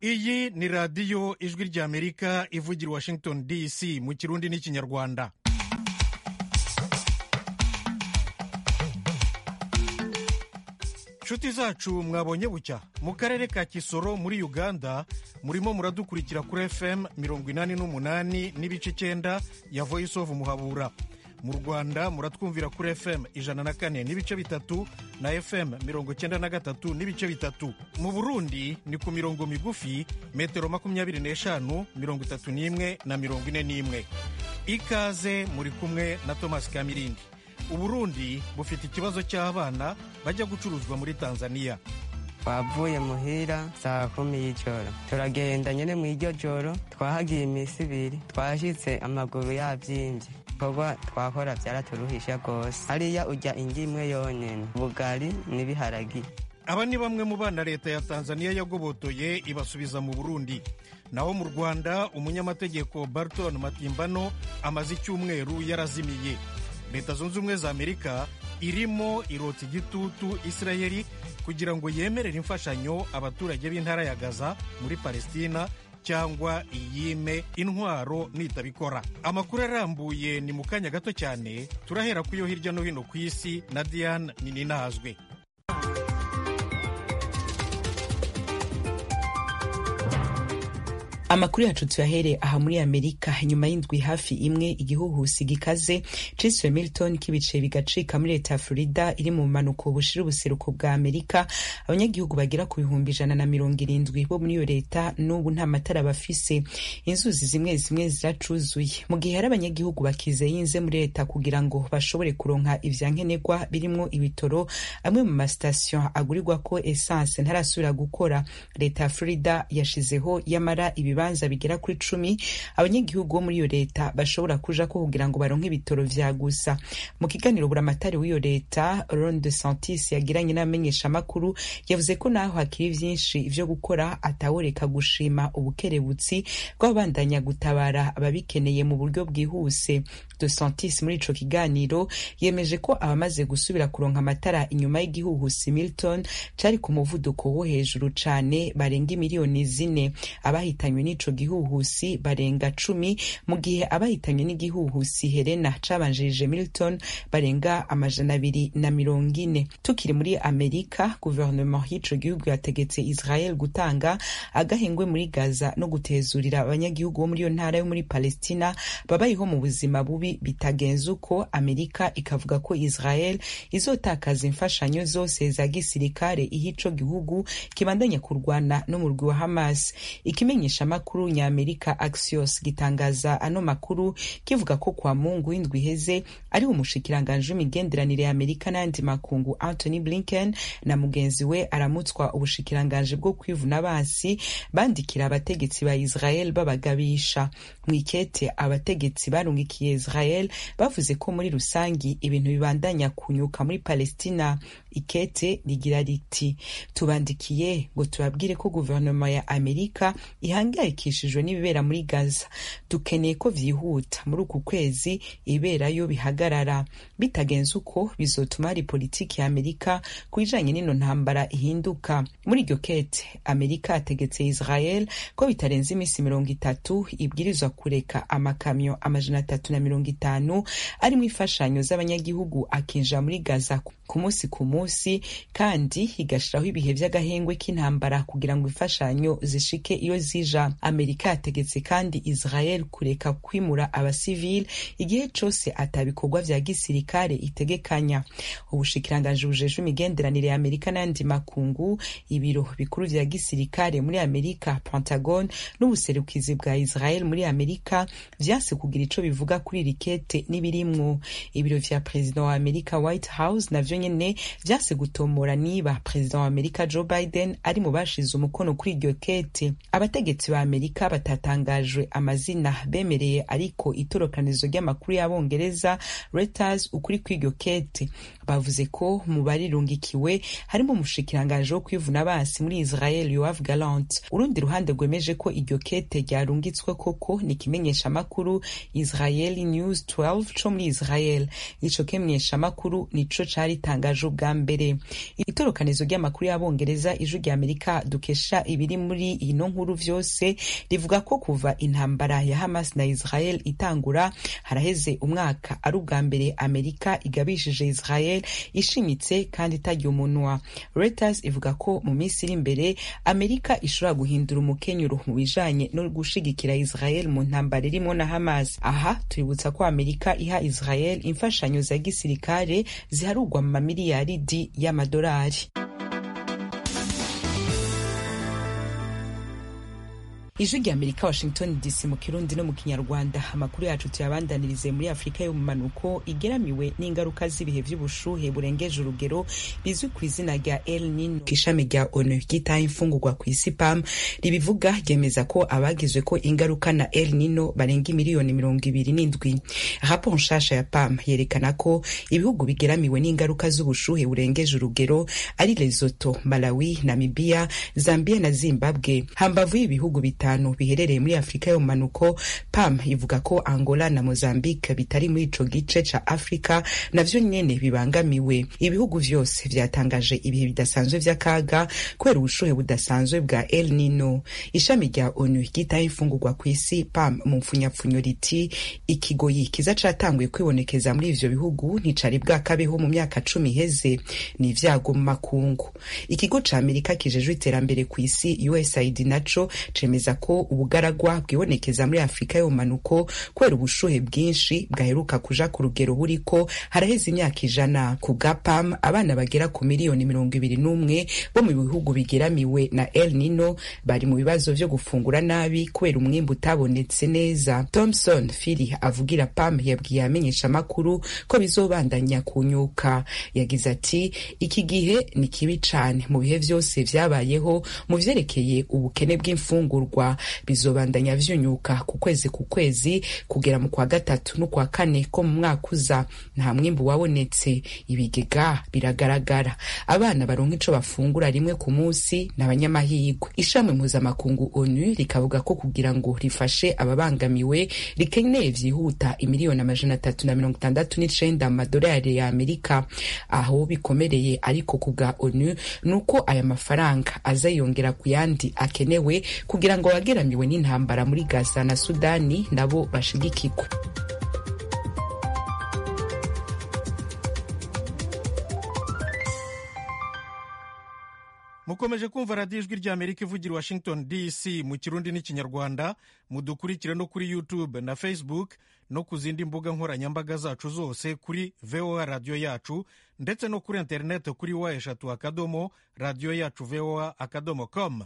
iyi ni radiyo ijwi ry'amerika ivugira Washington DC mu kirundi n'ikinyarwanda. nshuti zacu mwabonye bucya mu karere ka Kisoro muri Uganda murimo muradukurikira kuri FM 88 n'ibice 9 ya Voice of Muhabura. Mu Rwanda muratwumvira kuri FM 104 n'ibice bitatu na FM 93 n'ibice bitatu. Mu Burundi ni ku mirongo migufi metero 25, 31 na 41. Ikaze muri kumwe na Thomas Kamirindi. Uburundi bufite ikibazo cy'abana bajya gucuruzwa muri Tanzania. Twavuye muhira saa 10 y'ijoro turagenda nyene mu iryo joro twahagiye imisi ibiri twashitse amaguru yavyimbye kuba twakora byaraturuhisha rwose hariya ujya ingi imwe yonyene ubugari n'ibiharagi. Aba ni bamwe mu bana leta ya Tanzania yagobotoye ibasubiza mu Burundi. Naho mu Rwanda umunyamategeko Barton Matimbano amaze icyumweru yarazimiye. Leta zunze ubumwe za Amerika irimo irota igitutu Israeli kugira ngo yemerere imfashanyo abaturage b'intara ya Gaza muri Palestina cyangwa iyime intwaro nitabikora. Amakuru arambuye ni mu kanya gato cyane, turahera kuyo hirya no hino ku isi na Diane Nininahazwe. Amakuru yacu tuyahere aha muri Amerika. Nyuma y'indwi hafi imwe igihuhusi gikaze ciswe Milton kibice bigacika muri leta ya Florida iri mu manuko bushira ubuseruko bwa Amerika, abanyagihugu bagera ku 170 bo muri iyo leta n'ubu nta matara bafise. Inzuzi zimwe zimwe ziracuzuye mu gihe hari abanyagihugu bakizeye inze muri leta kugira ngo bashobore kuronka ivyankenerwa birimwo ibitoro. Amwe mu mastation agurirwa ko essence ntarasubira gukora. Leta ya Florida yashizeho yamara ibibanza bigera kuri 10 abanyagihugu bo muri iyo leta bashobora kuja ko kugira ngo baronke ibitoro vya gusa. Mu kiganiro buramatari w'iyo leta Ron DeSantis yagiranye n'amenyesha makuru yavuze ko naho hakiri vyinshi ivyo gukora ataworeka gushima ubukerebutsi bw'abandanya gutabara ababikeneye mu buryo bwihuse. DeSantis muri ico kiganiro yemeje ko abamaze gusubira kuronka amatara inyuma y'igihuhusi Milton cari ku muvuduko wo hejuru cane barenga miliyoni 4. Abahitanywe n'ico gihuhusi barenga 10 mu gihe abahitanywe n'igihuhusi Helena cabanjirije Milton barenga 240. Tukiri muri Amerika, gouvernement y'ico gihugu yategetse Israel gutanga agahengwe muri Gaza no gutezurira abanyagihugu bo muri iyo ntara yo muri Palestina babayeho mu buzima bubi bitagenze uko. Amerika ikavuga ko Israel izotakaza imfashanyo zose za gisirikare ihico gihugu kibandanya kurwana no mu rwi wa Hamas. Ikimenyesha makuru ny'Amerika Axios gitangaza ano makuru kivuga ko kwa Mungu w'indwi heze ari umushikiranganje w'imigenderanire ya Amerika n'andi makungu Anthony Blinken na mugenzi we aramutswa ubushikiranganje bwo kwivuna basi bandikira abategetsi ba Israel babagabisha. Mwikete abategetsi barungikiye Israel bavuze ko muri rusangi ibintu bibandanya kunyuka muri Palestina. Ikete rigira riti tubandikiye ngo tubabwire ko guverinoma ya Amerika ihangayikishijwe n'ibibera muri Gaza. Dukeneye ko vyihuta muri uku kwezi iberayo bihagarara. Bitagenze uko bizotuma ari politiki ya Amerika kwijanye n'ino ntambara ihinduka. Muri iryo kete Amerika ategetse Israel ko bitarenze imisi 30 ibwirizwa kureka amakamyo 350 ari mu ifashanyo z'abanyagihugu akinja muri Gaza ku munsi kandi higashiraho ibihe vy'agahengwe k'intambara kugira ngo ifashanyo zishike iyo zija. Amerika yategetse kandi Israel kureka kwimura abasivili igihe cose atabikorwa vya gisirikare itegekanya. Ubushikiranganje bujejwe imigenderanire ya Amerika n'andi makungu, ibiro bikuru vya gisirikare muri Amerika Pentagon n'ubuserukizi bwa Israel muri Amerika vyase kugira ico bivuga kuri rikete n'ibirimwo. Ibiro vya president wa Amerika White House navyo nyene vyase gutomora niba president wa Amerika Joe Biden ari mu bashize umukono kuri iryo kete. Abategetsi ba Amerika batatangajwe amazina bemereye ariko itorokanizo ry'amakuru y'Abongereza Reuters ukuri kw'iryo kete bavuze ko mu barirungikiwe harimo umushikiranganje wo kwivuna basi muri Israel Yoav Gallant. Urundi ruhande rwemeje ko iryo kete ryarungitswe koko ni kimenyesha makuru Israeli News 12 co muri Israel. Ico kimenyesha makuru nico cari tangaje ubwa mbere. Itorokanizo ry'amakuru y'abongereza ijwi rya Amerika dukesha ibiri muri ino nkuru vyose rivuga ko kuva intambara ya Hamas na Israel itangura haraheze umwaka ari ubwa mbere Amerika igabishije Israel ishimitse kandi itarya umunwa. Reuters ivuga ko mu minsi iri imbere Amerika ishobora guhindura umukenyuro mu bijanye no gushigikira Israel mu ntambara irimo na Hamas. Aha tuributsa ko Amerika iha Israel imfashanyo za gisirikare ziharugwa mu mamiliyaridi y'amadolari. Ijwi rya Amerika, Washington DC, mu Kirundi no mu Kinyarwanda. Amakuru yacu tuyabandanirize muri Afrika yo mu manuko igeramiwe n'ingaruka z'ibihe vy'ubushuhe burengeje urugero bizwi ku izina rya El Nino. Ishami rya ONU ryitaye imfungurwa ku isi PAM ribivuga ryemeza ko abagizwe ko ingaruka na El Nino barenga miliyoni 27. Raporo nshasha ya PAM yerekana ko ibihugu bigeramiwe n'ingaruka z'ubushuhe burengeje urugero ari Lesotho, Malawi, Namibia, Zambia na Zimbabwe. Hambavu y'ibihugu biherereye muri Afrika yo manuko, PAM ivuga ko Angola na Mozambique bitari muri ico gice ca Afrika navyo nyene bibangamiwe. Ibihugu vyose vyatangaje ibihe bidasanzwe vy'akaga kubera ubushuhe budasanzwe bwa El Nino. Ishami rya ONU ryitaye imfungurwa ku isi PAM mu mfunyapfunyo riti ikigoyi kiza catanguye kwibonekeza muri ivyo bihugu nticari bwakabeho mu myaka 10 iheze, ni ivyago mu makungu. Ikigo ca Amerika kijejwe iterambere ku isi USAID naco cemeza ko ubugaragwa bwibonekeza muri Afrika yo manuko kubera ubushuhe bwinshi bwaheruka kuja ku rugero buriko haraheze imyaka 100. Ku bwa PAM abana bagera ku miliyoni 21 bo mu bihugu bigeramiwe na El Nino bari mu bibazo vyo gufungura nabi kubera umwimbu utabonetse neza. Thomson Phiri avugira PAM yabwiye amenyesha makuru ko bizobandanya kunyuka. Yagize ati iki gihe ni kibi cane mu bihe vyose vyabayeho mu vyerekeye ubukene bw'imfungurwa, bizobandanya vyunyuka ku kwezi kugera mu kwa gatatu no kwa kane ko mu mwaka uza. Nta mwimbu wabonetse, ibigega biragaragara, abana baronka ico bafungura rimwe ku munsi n'abanyamahirwe. Ishami mpuzamakungu ONU rikavuga ko kugira ngo rifashe ababangamiwe rikeneye vyihuta imiliyoni 369 amadolari ya Amerika. Aho bikomereye ariko kubwa ONU nuko aya mafaranga azayongera ku yandi akenewe kugira ngo abageramiwe n'intambara muri Gaza na Sudani nabo bashigikirwe. Mukomeje kumva radiyo ijwi rya Amerika ivugira Washington DC mu Kirundi n'Ikinyarwanda. Mudukurikire no kuri YouTube na Facebook no ku zindi mbuga nkoranyambaga zacu zose kuri VOA radio yacu, ndetse no kuri internet kuri wa3.radio-yacu-voa.com.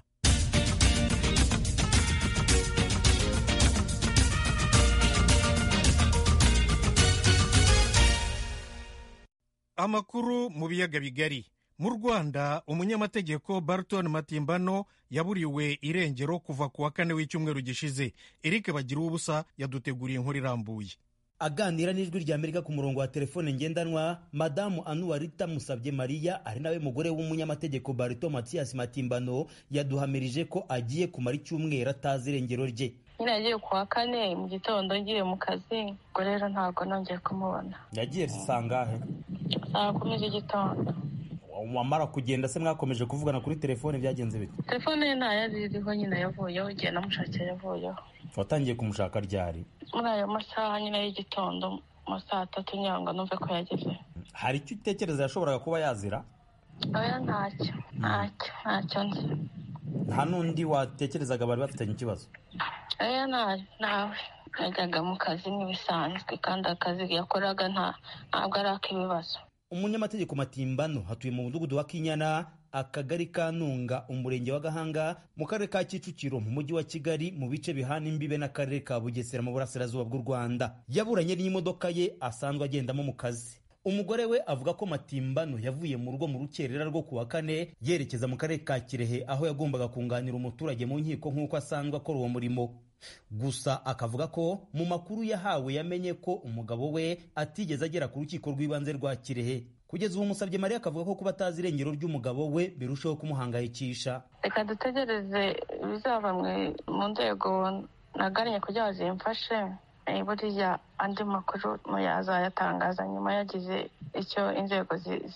Amakuru mu biyaga bigari. Mu Rwanda, umunyamategeko Barton Matimbano yaburiwe irengero kuva ku wa 4 w'icyumweru gishize. Eric Bagiruwubusa yaduteguriye inkuru irambuye. Aganira n'ijwi rya Amerika ku murongo wa telefone ngendanwa, Madamu Anuwarita Musabye Maria ari nawe mugore w'umunyamategeko Barton Mathias Matimbano yaduhamirije ko agiye kumara icyumweru atazi irengero rye. Nagiye ku wa 4 mu gitondo ngiye mu kazi, ngo rero ntago nongeye kumubona. Yagiye sangahe? Saa 10 z'igitondo. Wamara kugenda se mwakomeje kuvugana kuri telefone, byagenze bite? Telefone ntayariho nyine yavuyeho, igihe namushakira yavuyeho. Watangiye kumushaka ryari? Muri ayo masaha nyine y'igitondo, mu saa 3 nyanga numve ko yageze. Hari icyo utekereza yashoboraga kuba yazira? Oya, ntacyo nzi. Nta n'undi watekerezaga bari bafitanye ikibazo? Oya, nawe yajyaga mu kazi nk'ibisanzwe, kandi akazi yakoraga ntabwo ari ak'ibibazo. Umunyamategeko Matimbano hatuye mu mudugudu wa Kinyana, akagari ka Ntunga, umurenge wa Gahanga, mu karere ka Kicukiro, mu mujyi wa Kigali, mu bice bihana imbibe n'akarere ka Bugesera mu burasirazuba bw'u Rwanda. Yaburanye n'imodoka ye asanzwe agendamo mu kazi. Umugore we avuga ko Matimbano yavuye mu rugo mu rukerera rwo ku wa 4 yerekeza mu karere ka Kirehe, aho yagombaga kunganira umuturage mu nkiko nk'uko asanzwe akora uwo murimo. Gusa akavuga ko mu makuru yahawe yamenye ko umugabo we atigeze agera ku rukiko rw'ibanze rwa Kirehe. Kugeza ubu Musabye Maria akavuga ko kuba atazi irengero ry'umugabo we birushaho kumuhangayikisha. Reka dutegereze bizava mu nzego nagannye kugira ngo zimfashe, buriya andi makuru muyazayatangaza nyuma yagize icyo inzego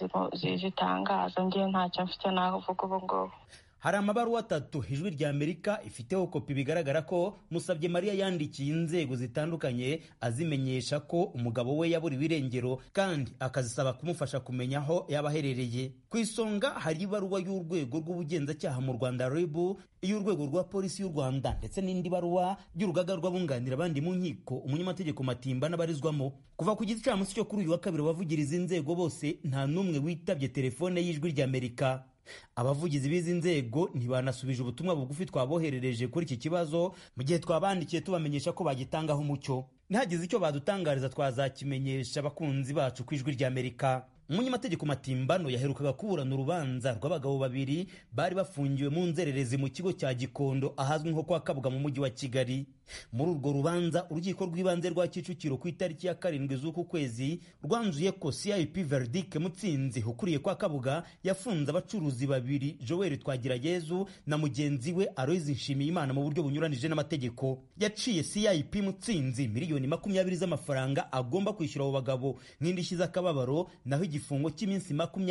zitangaza. Ngiye ntacyo mfite navuga ubu ngubu. Hari amabaruwa 3 Ijwi rya Amerika ifiteho kopi bigaragara ko Musabyemariya yandikiye inzego zitandukanye azimenyesha ko umugabo we yaburiwe irengero kandi akazisaba kumufasha kumenya aho yaba aherereye. Ku isonga hari ibaruwa y'urwego rw'ubugenzacyaha mu Rwanda RIB, iy'urwego rwa polisi y'u Rwanda ndetse n'indi baruwa y'urugaga rw'abunganira abandi mu nkiko umunyamategeko Matimba n'abarizwamo. Kuva ku gicamunsi cyo kuri uyu wa kabiri abavugiriza inzego bose nta n'umwe witabye telefone y'Ijwi rya Amerika. Abavugizi b'izi nzego ntibanasubije ubutumwa bugufi twaboherereje kuri iki kibazo mu gihe twabandikiye tubamenyesha ko bagitangaho umucyo. Ntihagize icyo badutangariza twazakimenyesha abakunzi bacu ku Ijwi rya Amerika. Umunyamategeko Matimbano yaherukaga kuburana urubanza rw'abagabo babiri bari bafungiwe mu nzererezi mu kigo cya Gikondo ahazwi nko kwa Kabuga mu mujyi wa Kigali. Muri urwo rubanza urukiko rw'ibanze rwa Kicukiro ku itariki ya 7 z'uku kwezi rwanzuye ko CIP Verdict Mutsinzi ukuriye kwa Kabuga yafunze abacuruzi babiri Joel Twagirayezu na mugenzi we Aloys Nshimiyimana mu buryo bunyuranije n'amategeko. Yaciye CIP Mutsinzi miliyoni 20 z'amafaranga agomba kwishyura abo bagabo nk'indishyi z'akababaro, naho igifungo cy'iminsi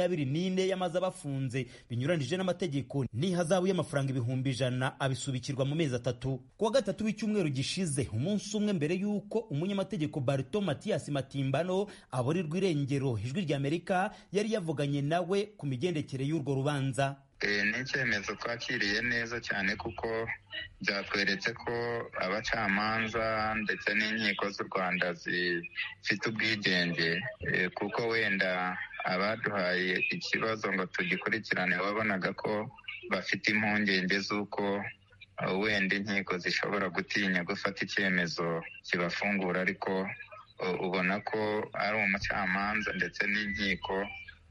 24 yamaze abafunze binyuranije n'amategeko n'ihazabu y'amafaranga 100,000 abisubikirwa mu mezi 3. Kuwa gatatu w'icyumweru gishize, umunsi umwe mbere y'uko umunyamategeko Barto Mathias Matimbano aburirwa irengero, Ijwi rya Amerika yari yavuganye nawe ku migendekere y'urwo rubanza. Ni icyemezo twakiriye neza cyane kuko byatweretse ko abacamanza ndetse n'inkiko z'u Rwanda zifite ubwigenge, kuko wenda abaduhaye ikibazo ngo tugikurikirane wabonaga ko bafite impungenge z'uko wenda inkiko zishobora gutinya gufata icyemezo kibafungura, ariko ubona ko ari umucamanza ndetse n'inkiko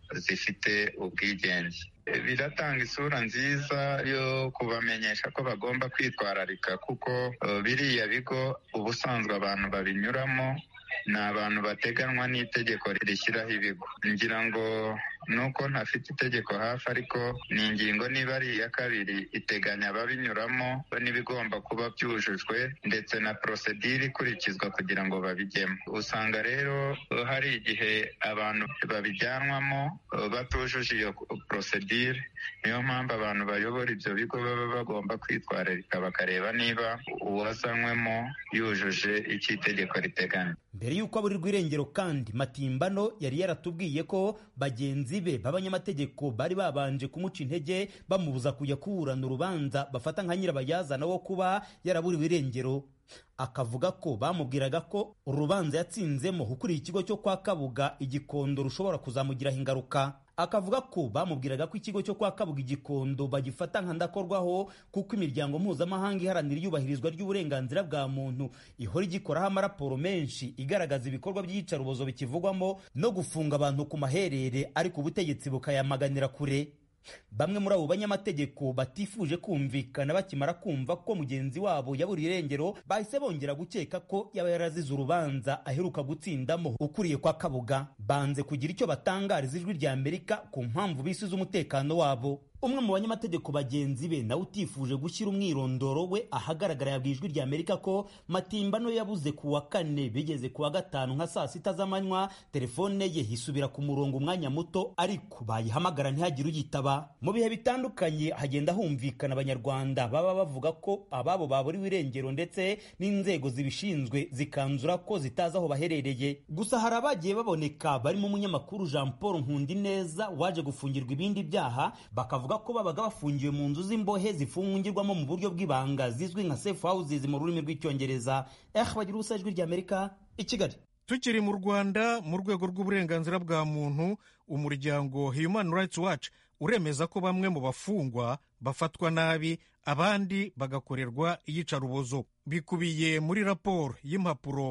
zifite ubwigenge. Biratanga isura nziza yo kubamenyesha ko bagomba kwitwararika, kuko biriya bigo ubusanzwe abantu babinyuramo ni abantu bateganwa n'itegeko rishyiraho ibigo. Ngira ngo nuko ntafite itegeko hafi, ariko ni ingingo niba ari iya 2 iteganya ababinyuramo n'ibigomba kuba byujujwe ndetse na procedure ikurikizwa kugira ngo babijyemo. Usanga rero hari igihe abantu babijyanwamo batujuje iyo procedure. Niyo mpamvu abantu bayobora ibyo bigo baba bagomba kwitwararika bakareba niba uwazanywemo yujuje icyo itegeko riteganya. Mbere y'uko aburirwa irengero kandi Matimbano yari yaratubwiye ko bagenzi be b'abanyamategeko bari babanje kumuca intege bamubuza kujya kuburana urubanza bafata nka nyirabayazana wo kuba yaraburiwe irengero. Akavuga ko bamubwiraga ko urubanza yatsinzemo ukuriye ikigo cyo kwa Kabuga Igikondo rushobora kuzamugiraho ingaruka. Akavuga ko bamubwiraga ko ikigo cyo kwa Kabuga Igikondo bagifata nka ndakorwaho kuko imiryango mpuzamahanga iharanira iyubahirizwa ry'uburenganzira bwa muntu ihora igikoraho amaraporo menshi igaragaza ibikorwa by'iyicarubozo bikivugwamo no gufunga abantu ku maherere, ariko ubutegetsi bukayamaganira kure. Bamwe muri abo banyamategeko batifuje kumvikana bakimara kumva ko mugenzi wabo yaburiye irengero bahise bongera gukeka ko yaba yarazize urubanza aheruka gutsindamo ukuriye kwa Kabuga. Banze kugira icyo batangariza Ijwi rya Amerika ku mpamvu bisize umutekano wabo. Umwe mu banyamategeko bagenzi be nawe utifuje gushyira umwirondoro we ahagaragara yabwiye Ijwi rya Amerika ko Matimbano yabuze ku wa 4 bigeze ku wa 5 nka saa 6 z'amanywa, telefone ye hisubira ku murongo umwanya muto, ariko bayihamagara ntihagire uyitaba. Mu bihe bitandukanye hagenda humvikana abanyarwanda baba bavuga ko ababo baburiwe irengero ndetse n'inzego zibishinzwe zikanzura ko zitazi aho baherereye. Gusa hari abagiye baboneka barimo umunyamakuru Jean Paul Nkundineza waje gufungirwa ibindi byaha, bakavuga ko babaga bafungiwe mu nzu z'imbohe zifungirwamo mu buryo bw'ibanga zizwi nka safe houses mu rurimi rw'icyongereza. Bagira ubusa Ijwi rya Amerika i Kigali. Tukiri mu Rwanda, mu rwego rw'uburenganzira bwa muntu, umuryango Human Rights Watch uremeza ko bamwe mu bafungwa bafatwa nabi, abandi bagakorerwa iyicarubozo. Bikubiye muri raporo y'impapuro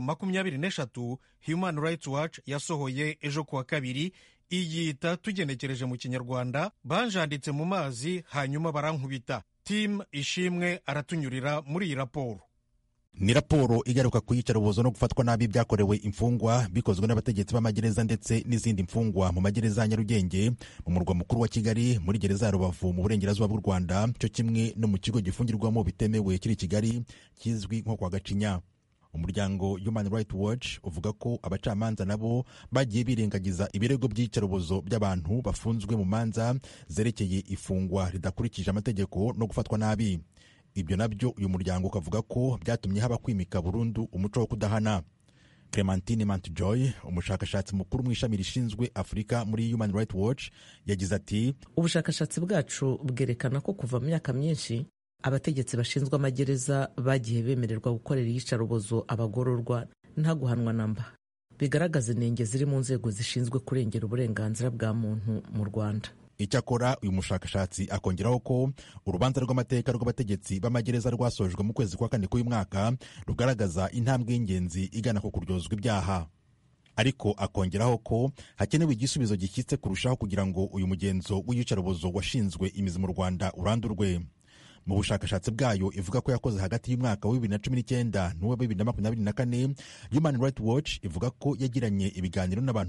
23 Human Rights Watch yasohoye ejo kuwa 2, iyita tugenekereje mu Kinyarwanda banjanditse mu mazi hanyuma barankubita. Tim Ishimwe aratunyurira muri iyi raporo. Ni raporo igaruka ku iyicarubozo no gufatwa nabi byakorewe imfungwa bikozwe n'abategetsi b'amagereza ndetse n'izindi mfungwa mu magereza ya Nyarugenge, mu murwa mukuru wa Kigali, muri gereza ya Rubavu mu burengerazuba bw'u Rwanda, cyo kimwe no mu kigo gifungirwamo bitemewe kiri Kigali kizwi nko kwa Gacinya. umuryango Human Rights Watch uvuga ko abacamanza nabo bagiye birengagiza ibirego by'iyicarubozo by'abantu bafunzwe mu manza zerekeye ifungwa ridakurikije amategeko no gufatwa nabi. Ibyo nabyo uyu muryango ukavuga ko byatumye haba kwimika burundu umuco wo kudahana. Clementine Mantjoy, umushakashatsi mukuru mu ishami rishinzwe Afurika muri Human Rights Watch, yagize ati ubushakashatsi bwacu bwerekana ko kuva mu myaka myinshi abategetsi bashinzwe amagereza bagiye bemererwa gukorera iyicarubozo abagororwa nta guhanwa namba, bigaragaza inenge ziri mu nzego zishinzwe kurengera uburenganzira bwa muntu mu Rwanda. Icyakora uyu mushakashatsi akongeraho ko urubanza rw'amateka rw'abategetsi b'amagereza rwasojwe mu kwezi kwa kane k'uyu mwaka rugaragaza intambwe y'ingenzi igana ku kuryozwa ibyaha, ariko akongeraho ko hakenewe igisubizo gishyitse kurushaho kugira ngo uyu mugenzo w'iyicarubozo washinzwe imizi mu Rwanda urandurwe. Mu bushakashatsi bwayo ivuga ko yakoze hagati y'umwaka wa 2019 n'uwa 2024, Human Rights Watch ivuga ko yagiranye ibiganiro n'abantu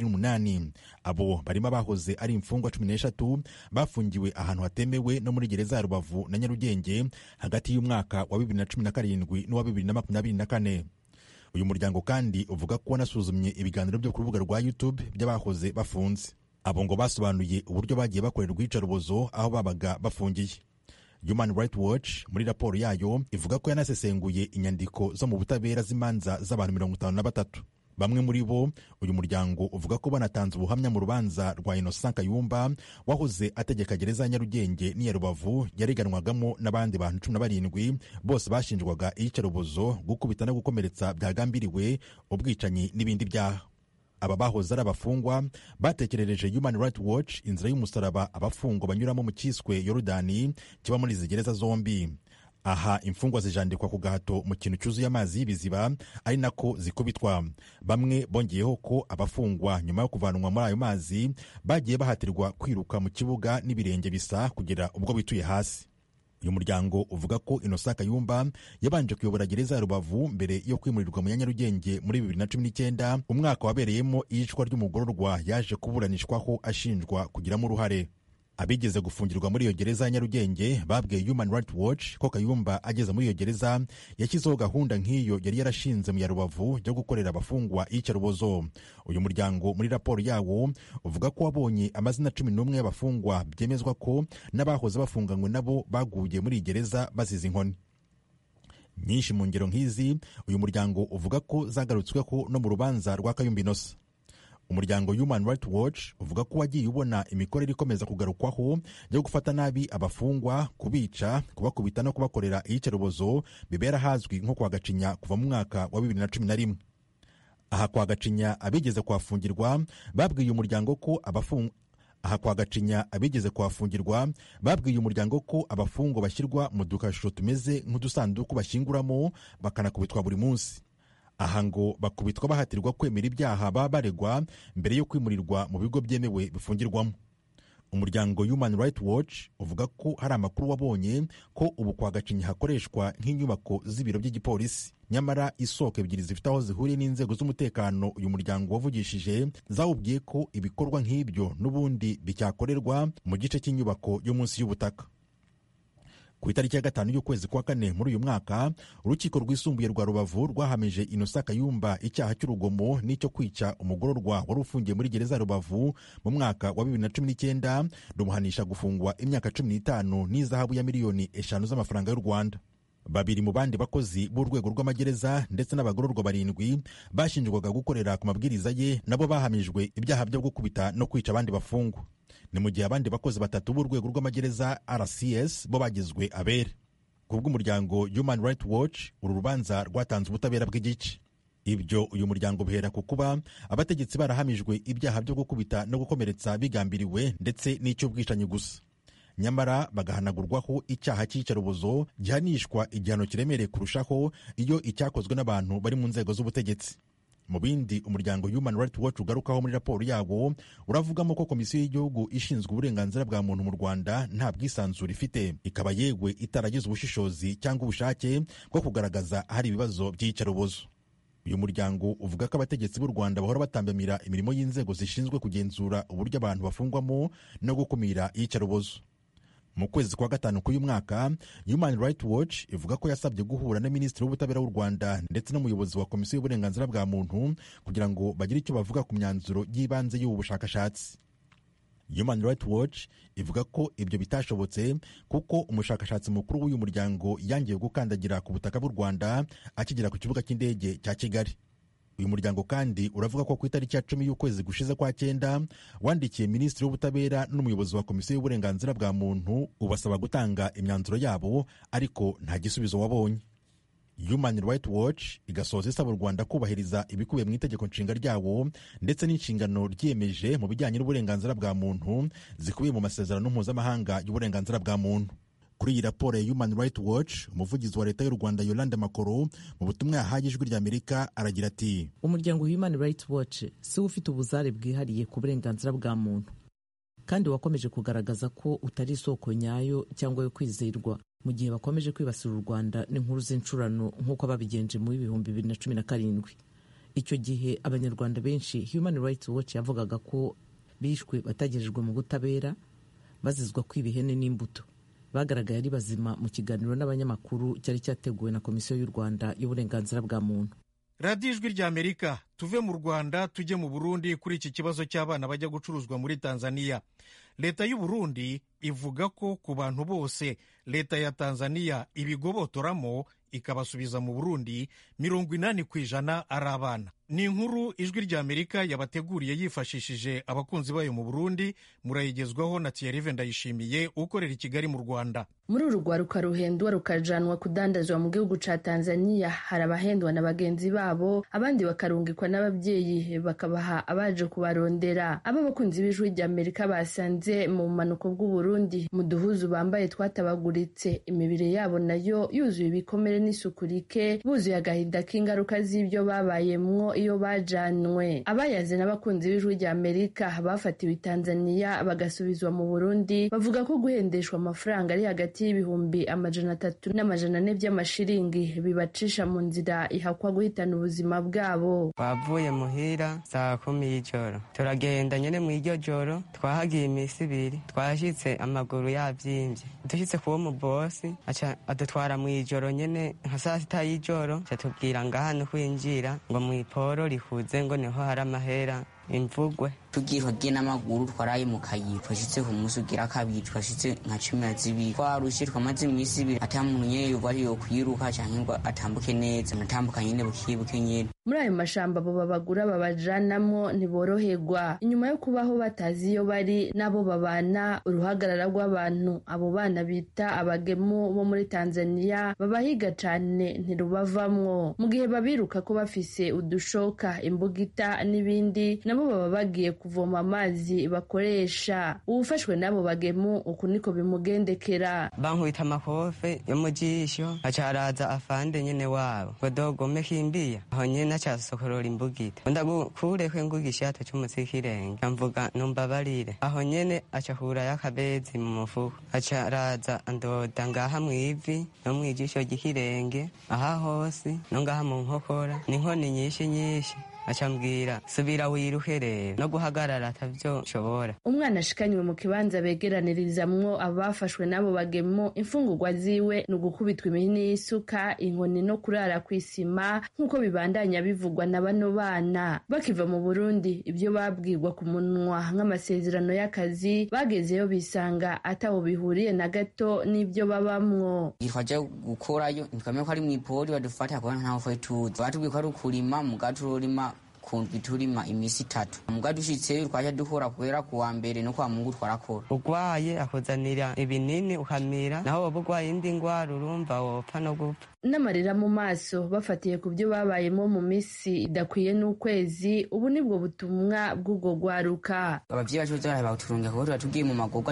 28. Abo barimo abahoze ari imfungwa 16 bafungiwe ahantu hatemewe no muri gereza ya Rubavu na Nyarugenge hagati y'umwaka wa 2017 n'uwa 2024. Uyu muryango kandi uvuga ko wanasuzumye ibiganiro byo ku rubuga rwa YouTube by'abahoze bafunze. Abo ngo basobanuye uburyo bagiye bakorerwa iyicarubozo aho babaga bafungiye. Human Rights Watch muri raporo yayo ivuga ko yanasesenguye inyandiko zo mu butabera z'imanza z'abantu 53. Bamwe muri bo uyu muryango uvuga ko banatanze ubuhamya mu rubanza rwa Innocent Kayumba wahoze ategeka gereza ya Nyarugenge n'iya Rubavu yareganwagamo n'abandi bantu 17 bose bashinjwaga iyicarubozo, gukubita no gukomeretsa byagambiriwe, ubwicanyi n'ibindi byaha. Aba bahoze ari abafungwa batekerereje Human Rights Watch inzira y'umusaraba abafungwa banyuramo mu cyiswe Yorodani kiba muri izi gereza zombi. Aha imfungwa zijandikwa ku gahato mu kintu cyuzuye amazi y'ibiziba ari nako zikubitwa. Bamwe bongeyeho ko abafungwa nyuma yo kuvanwa muri ayo mazi bagiye bahatirwa kwiruka mu kibuga n'ibirenge bisa kugera ubwo bituye hasi. Uyu muryango uvuga ko Innocent Kayumba yabanje kuyobora gereza ya Rubavu mbere yo kwimurirwa mu Nyarugenge muri 2019, umwaka wabereyemo iyicwa ry'umugororwa yaje kuburanishwaho ashinjwa kugiramo uruhare. Abigeze gufungirwa muri iyo gereza ya Nyarugenge babwiye Human Rights Watch ko Kayumba ageze muri iyo gereza yashyizeho gahunda nk'iyo yari yarashinze mu ya Rubavu yo gukorera abafungwa iyicarubozo. Uyu muryango muri raporo yawo uvuga ko wabonye amazina 11 y'abafungwa byemezwa ko n'abahoze bafunganywe nabo baguye muri iyi gereza bazize inkoni. Nyinshi mu ngero nk'izi uyu muryango uvuga ko zagarutsweho no mu rubanza rwa Kayumba Innocent. Umuryango Human Rights Watch uvuga ko wagiye ubona imikorere ikomeza kugarukwaho yo gufata nabi abafungwa, kubica, kubakubita no kubakorera iyicarubozo bibera hazwi nko kwa Gacinya kuva mu mwaka wa 2011. Aha kwa Gacinya abigeze kuhafungirwa babwiye umuryango ko abafungwa bashyirwa mu dukashusho tumeze nk'udusanduku bashyinguramo bakanakubitwa buri munsi. Aha ngo bakubitwa bahatirwa kwemera ibyaha baba baregwa mbere yo kwimurirwa mu bigo byemewe bifungirwamo. Umuryango Human Rights Watch uvuga ko hari amakuru wabonye ko ubu kwa Gacinya hakoreshwa nk'inyubako z'ibiro by'igipolisi. Nyamara isoko ebyiri zifite aho zihuriye n'inzego z'umutekano uyu muryango wavugishije zawubwiye ko ibikorwa nk'ibyo n'ubundi bicyakorerwa mu gice cy'inyubako yo munsi y'ubutaka. Ku itariki ya 5 y'ukwezi kwa kane muri uyu mwaka, urukiko rwisumbuye rwa Rubavu rwahamije Innocent Kayumba icyaha cy'urugomo n'icyo kwica umugororwa wari ufungiye muri gereza ya Rubavu mu mwaka wa 2019, rumuhanisha gufungwa imyaka 15 n'izahabu ya miliyoni 5 z'amafaranga y'u Rwanda. Babiri mu bandi bakozi b'urwego rw'amagereza ndetse n'abagororwa 7 bashinjwaga gukorera ku mabwiriza ye nabo bahamijwe ibyaha byo gukubita no kwica abandi bafungwa. Ni mu gihe abandi bakozi 3 b'urwego rw'amagereza RCS bo bagizwe abere. Kubw'umuryango Human Rights Watch uru rubanza rwatanze ubutabera bw'igice. Ibyo uyu muryango bihera ku kuba abategetsi barahamijwe ibyaha byo gukubita no gukomeretsa bigambiriwe ndetse n'icy'ubwicanyi gusa. Nyamara bagahanagurwaho icyaha cy'iyicarubozo gihanishwa igihano kiremereye kurushaho iyo icyakozwe n'abantu bari mu nzego z'ubutegetsi. Mu bindi umuryango Human Rights Watch ugarukaho muri raporo yabo uravugamo ko Komisiyo y'Igihugu ishinzwe uburenganzira bwa muntu mu Rwanda nta bwisanzure ifite, ikaba yewe itaragize ubushishozi cyangwa ubushake bwo kugaragaza hari ibibazo by'iyicarubozo. Uyu muryango uvuga ko abategetsi b'u Rwanda bahora batambamira imirimo y'inzego zishinzwe kugenzura uburyo abantu bafungwamo no gukumira iyicarubozo. Mu kwezi kwa gatanu k'uyu mwaka, Human Rights Watch ivuga ko yasabye guhura na Minisitiri w'Ubutabera w'u Rwanda ndetse n'umuyobozi wa Komisiyo y'Uburenganzira bwa Muntu kugira ngo bagire icyo bavuga ku myanzuro y'ibanze y'ubu bushakashatsi. Human Rights Watch ivuga ko ibyo bitashobotse kuko umushakashatsi mukuru w'uyu muryango yangiye gukandagira ku butaka bw'u Rwanda akigera ku kibuga cy'indege cya Kigali. Uyu muryango kandi uravuga ko ku itariki ya 10 y'ukwezi gushize kwa 9 wandikiye Minisitiri w'Ubutabera n'umuyobozi wa Komisiyo y'Uburenganzira bwa Muntu ubasaba gutanga imyanzuro yabo, ariko nta gisubizo wabonye. Human Rights Watch igasoza isaba u Rwanda kubahiriza ibikubiye mu itegeko nshinga ryawo ndetse n'inshingano ryiyemeje mu bijyanye n'uburenganzira bwa muntu zikubiye mu masezerano mpuzamahanga y'uburenganzira bwa muntu. Kuri iyi raporo ya Human Rights Watch, umuvugizi wa leta y'u Rwanda Yolande Makoro mu butumwa yahaye Ijwi ry'Amerika aragira ati: umuryango Human Rights Watch si ufite ubuzare bwihariye ku burenganzira bwa muntu, kandi wakomeje kugaragaza ko utari isoko nyayo cyangwa yo kwizerwa mu gihe bakomeje kwibasira u Rwanda n'inkuru z'incurano nk'uko babigenje mu 2017. Icyo gihe abanyarwanda benshi Human Rights Watch yavugaga ko bishwe batagerejwe mu butabera bazizwa kwiba ihene n'imbuto. Bagaragaye ari bazima mu kiganiro n'abanyamakuru cyari cyateguwe na Komisiyo y'u Rwanda y'Uburenganzira bwa Muntu. radiyo Ijwi ry'Amerika, tuve mu Rwanda tujye mu Burundi kuri iki kibazo cy'abana bajya gucuruzwa muri Tanzania. Leta y'u Burundi ivuga ko ku bantu bose leta ya Tanzania ibigobotoramo ikabasubiza mu Burundi 80% ari abana. Ni inkuru Ijwi ry'Amerika yabateguriye yifashishije abakunzi bayo mu Burundi, murayigezwaho na Thierry Ndayishimiye ukorera i Kigali mu Rwanda. Muri urugwaruka ruhendwa rukajanwa kudandazwa mu gihugu ca Tanzania, hari abahendwa na bagenzi babo, abandi bakarungikwa n'ababyeyi bakabaha abaje kubarondera. Aba bakunzi b'Ijwi ry'Amerika basanze mu manuko bw'u Burundi mu duhuzu bambaye twatabaguritse, imibiri yabo nayo yuzuye ibikomere n'isuku rike, buzuye agahinda k'ingaruka z'ibyo babayemwo iyo bajanwe. Abayaze n'abakunzi b'Ijwi ry'Amerika bafatiwe i Tanzania bagasubizwa mu Burundi bavuga ko guhendeshwa amafaranga ari hagati y'ibihumbi 300 n'amajana 4 by'amashiringi bibacisha mu nzira ihakwa guhitana ubuzima bwabo. Bavuye muhira saa 10 y'ijoro, turagenda nyene mu iryo joro, twahagiye imisi 2, twashitse amaguru yavyimbye. Dushitse kuwo mu bosi aca adutwara mu ijoro nyene nka saa 6 y'ijoro, catubwira ngaha no kwinjira ngo mu iporo rihuze ngo niho hari amahera imvugwe. Tugiye n'amaguru twaraye mu kayira, twashitse ku musi ugira kabiri, twashitse nka 12. Twarushe twamaze imisi 2 ata muntu nyene yobari yo kwiruka canke ngo atambuke neza, natambuka nyene bukibuke nyene. Muri ayo mashamba abo babagura babajanamo ntiboroherwa, inyuma yo kubaho batazi iyo bari nabo babana uruhagarara rw'abantu. Abo bana bita abagemu bo muri Tanzania babahiga cane ntirubavamwo, mu gihe babiruka ko bafise udushoka, imbugita n'ibindi, nabo baba bagiye kuvoma amazi bakoresha. Uwufashwe n'abo bagemu uku niko bimugendekera: bankubita amakofe yo mu jisho, acaraza afande nyene wabo ngo dogome kimbia, aho nyene acasokorora imbugita, ndagukureko ingugishato c'umutsikirenge, amvuga numbabarire. Aho nyene acahura y'akabezi mu mufuko, acaraza andoda ngaha mwivi no mwijisho ry'ikirenge, aha hose no ngaha mu nkokora, n'inkoni nyinshi acambwira subira wiruke rero no guhagarara atavyo nshobora. Umwana ashikanywe mu kibanza begeranirizamwo abafashwe n'abo bagemo, imfungurwa ziwe ni ugukubitwa imihini y'isuka, inkoni no kurara kw'isima nk'uko bibandanya bivugwa na bano bana. Bakiva mu Burundi ibyo babwirwa ku munwa nk'amasezerano y'akazi, bagezeyo bisanga ataho bihuriye na gato n'ibyo babamwo. Twaje gukorayo nikamenya ko ari mw'ipori badufata ko ntaho fo tuzi, batubwiye ko ari ukurima mu gaturima kundwi turima imisi 3. Muga dushitseyo twaje dukora kubera kuwa mbere no kwa Mungu twarakora. Ugwaye akozanira ibinini ukamira, naho wabugwaye indi ngwara urumva wopfa no gupfa. N'amarira mu maso bafatiye ku byo babayemo mu misi idakwiye n'ukwezi, ubu nibwo butumwa bw'ubwo gwaruka. Abavyeyi bacu baturonga ko tugiye mu magorwa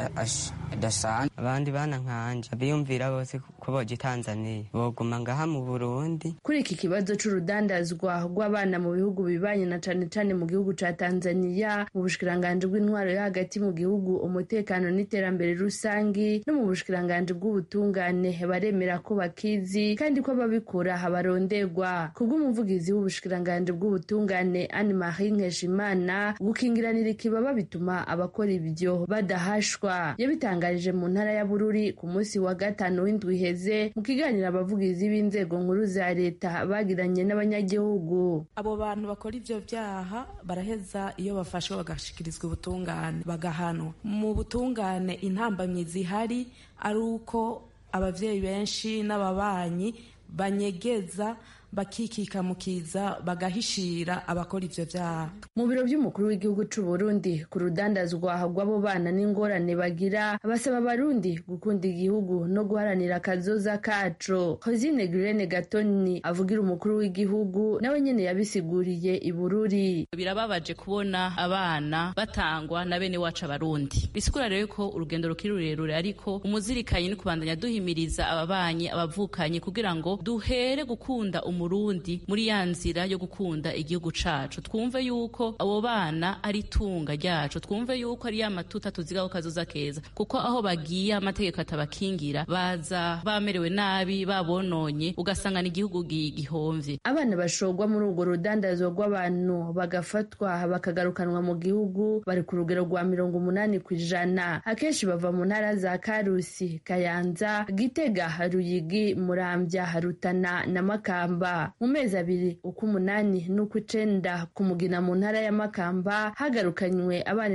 adasanzwe. Abandi bana nkanje biyumvira bose ko boje Tanzania boguma ngaha mu Burundi. Kuri iki kibazo c'urudandazwa rw'abana mu bihugu bibanye na cane cane mu gihugu ca Tanzania, mu bushikiranganje bw'intwaro yo hagati mu gihugu, umutekano n'iterambere rusangi no mu bushikiranganje bw'ubutungane baremera ko bakizi kandi ko ababikora habaronderwa. Kubw'umuvugizi w'ubushikiranganje bw'ubutungane Anne Marie Nkeshimana, gukingiranira ikibaba bituma abakora ibyo badahashwa. Yabitanga yabitangarije mu ntara ya Bururi ku munsi wa gatanu w'indwi iheze mu kiganiro abavugizi b'inzego nkuru za leta bagiranye n'abanyagihugu. Abo bantu bakora ivyo vyaha baraheza iyo bafashwe bagashikirizwa ubutungane bagahanwa. Mu butungane intambamyi zihari ari uko abavyeyi benshi n'ababanyi banyegeza bakikikamukiza bagahishira abakora ivyo vyaha. Mu biro by'umukuru w'igihugu c'u Burundi ku rudandazwa rw'abo bana n'ingorane bagira, basaba abarundi gukunda igihugu no guharanira akazoza kaco. Hozine Grene Gatoni avugira umukuru w'igihugu nawe nyene yabisiguriye i Bururi. Birababaje kubona abana batangwa na bene wacu abarundi. Bisigura rero ko urugendo rukiri rurerure, ariko umuzirikanye ni kubandanya duhimiriza ababanyi abavukanye kugira ngo duhere gukunda Umurundi muri ya nzira yo gukunda igihugu cacu. Twumve yuko abo bana ari tunga ryacu, twumve yuko ari ya matuta tuzigaho kazoza keza, kuko aho bagiye amategeko atabakingira baza bamerewe nabi, babononye, ugasanga ni igihugu gihomvye. Abana bashogwa muri urwo rudandazo rw'abantu bagafatwa bakagarukanwa mu gihugu bari ku rugero rwa 80%. Akenshi bava mu ntara za Karusi, Kayanza, Gitega, Ruyigi, Muramvya, Rutana na Makamba. Mu mezi abiri ukw'umunani n'ukw'icenda ku Mugina mu ntara ya Makamba hagarukanywe abana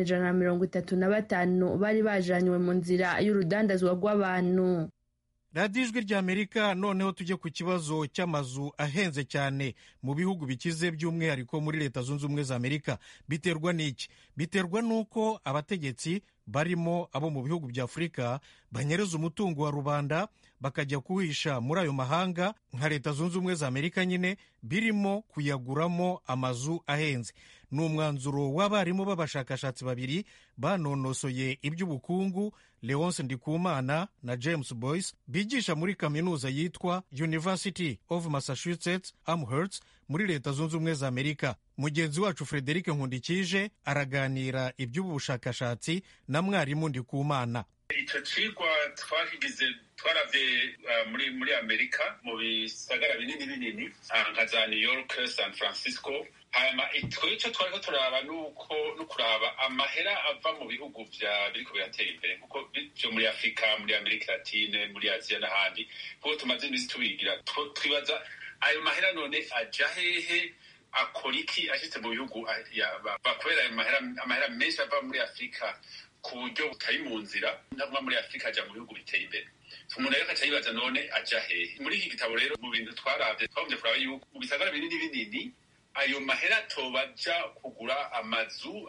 135 bari bajanywe mu nzira y'urudandazwa rw'abantu. radiyo ijwi ry'Amerika. Noneho tujye ku kibazo cy'amazu ahenze cyane mu bihugu bikize, by'umwihariko muri Leta Zunze Ubumwe za Amerika. Biterwa n'iki? Biterwa n'uko abategetsi barimo abo mu bihugu bya Afurika banyereza umutungo wa rubanda bakajya kuwisha muri ayo mahanga, nka Leta Zunze Ubumwe za Amerika nyine birimo kuyaguramo amazu ahenze. Ni umwanzuro w'abarimu b'abashakashatsi babiri banonosoye iby'ubukungu, Leonce Ndikumana na James Boyce, bigisha muri kaminuza yitwa University of Massachusetts Amherst muri Leta Zunze Ubumwe za Amerika. Mugenzi wacu Frederic Nkundikije araganira iby'ubu bushakashatsi na mwarimu Ndikumana. Icyo cigwa twaravye muri Amerika mu bisagara binini nka za New York, San Francisco. Hanyuma icyo twariko turaba nuko no kuraba amahera ava mu bihugu biriko biratera imbere, kuko byo muri Afrika, muri Amerika Latine, muri Aziya n'ahandi, kuko tumaze imisi tubigira. Twibaza ayo mahera none aja hehe, akora iki ashitse mu bihugu bakorera amahera menshi ava muri Afrika ku buryo butari mu nzira, ntabwo muri Afrika aja mu bihugu biteye imbere. Umuntu rero akaca yibaza none aja hehe. Muri iki gitabo rero mu bintu twaravye twabonye kuraba yuko mu bisagara binini ayo mahera tobaja kugura amazu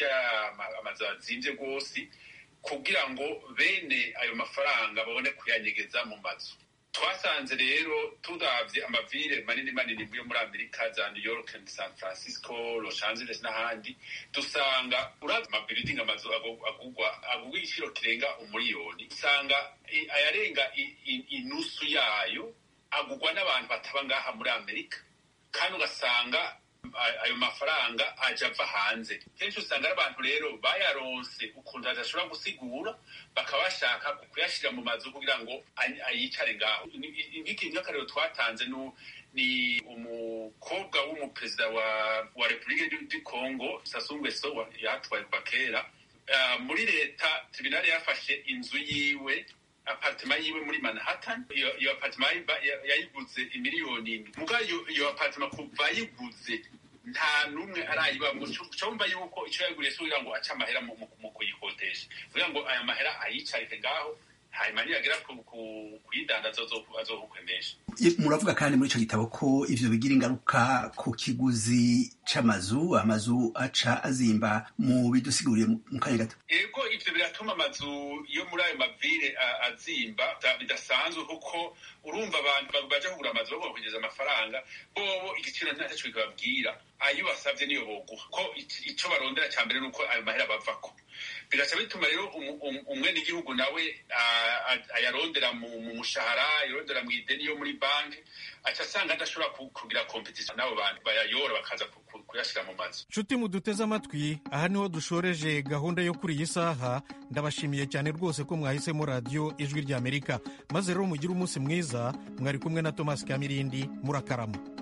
azimvye rwose, kugira ngo bene ayo mafaranga babone kuyanyegeza mu mazu. Twasanze rero turavye amavire manini yo muri Amerika, za New York, San Francisco, Los Angeles n'ahandi, dusanga uravye amabuilding amazu agugwa igiciro kirenga umuriyoni, usanga ayarenga inusu yayo agugwa n'abantu bataba ngaha muri Amerika, kandi ugasanga ayo mafaranga aja ava hanze. Kenshi usanga abantu rero bayaronse ukuntu adashobora gusigura, bakaba bashaka kuyashira mu mazu kugira ngo ayicare ngaho. Nk'akarero twatanze ni umukobwa w'umuperezida wa Repubulika du Congo, Sassou Nguesso, yatwaye kuva kera. Muri leta tribunal yafashe inzu yiwe, apartment yiwe muri Manhattan. Iyo apartment yayiguze imiliyoni. Muga iyo apartment kuva yiguze nta numwe arayibamwo. Cyumva yuko icyo yaguriye so kugira ngo aca amahera mu kuyikodesha, kugira ngo aya mahera ayicarike ngaho, hanyuma niyagera kuyidandaza azohukwemesha. Muravuga kandi muri ico gitabo ko ivyo bigira ingaruka ku kiguzi c'amazu aca azimba. mu bidusiguriye mu kanya gato. Ego ivyo biratuma amazu yo muri ayo mavire azimba bidasanzwe, kuko urumva abantu baje kugura amazu bagomba kugeza amafaranga, bobo igiciro ntacyo kibabwira, ayo basavye niyo boguha, ko ico barondera ca mbere nuko ayo mahera bavako. Bigaca bituma rero umwene igihugu nawe ayarondera mu mushahara, ayarondera mu ideni yo muri banki, aca asanga adashobora kugira competition n'abo bantu bayayora bakaza kuyashira mu mazu. Nshuti muduteze amatwi, aha niho dushoreje gahunda yo kuri iyi saha. Ndabashimiye cyane rwose ko mwahisemo radiyo ijwi ry'Amerika, maze rero mugire umunsi mwiza. Mwari kumwe na Thomas Kamirindi, murakarama.